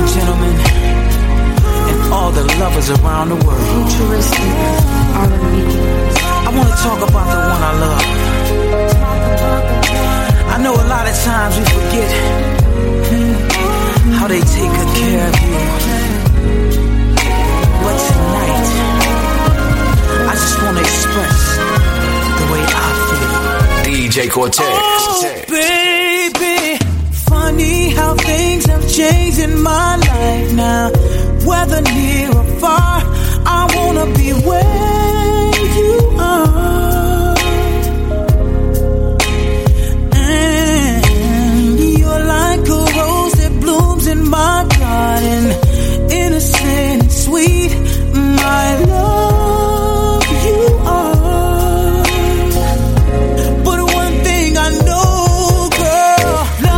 gentlemen, and all the lovers around the world. Futuristic R&B. I want to talk about the one I love. I know a lot of times we forget how they take good care of you. But tonight, I just want to express the way I feel. DJ Cortez. Oh, baby, funny how things have changed in my life now. Whether near or far, I wanna be where you are. And you're like a rose that blooms in my garden, innocent and sweet, my love, you are. But one thing I know, girl,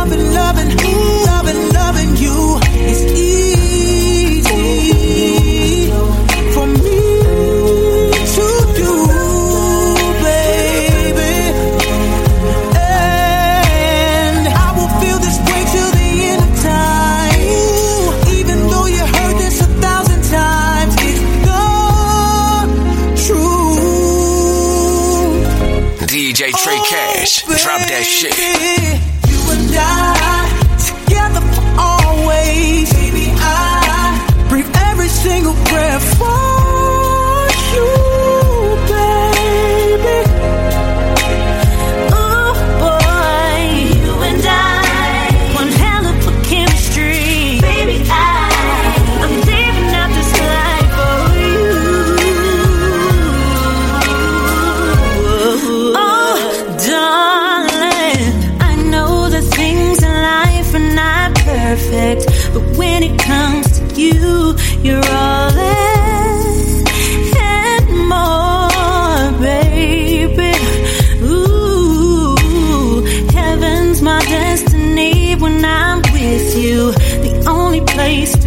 loving you is easy for me to do, baby. And I will feel this way till the end of time. Even though you heard this 1,000 times, it's the truth. DJ Trey Cash. Drop that shit. You and I, together for always. Baby, I breathe every single breath for you, baby. Oh boy, you and I, one hell of a chemistry. Baby, I'm living out this life for you. Oh, darling, I know that things in life are not perfect, but when it comes to you, you're all that and more, baby. Ooh, heaven's my destiny when I'm with you. The only place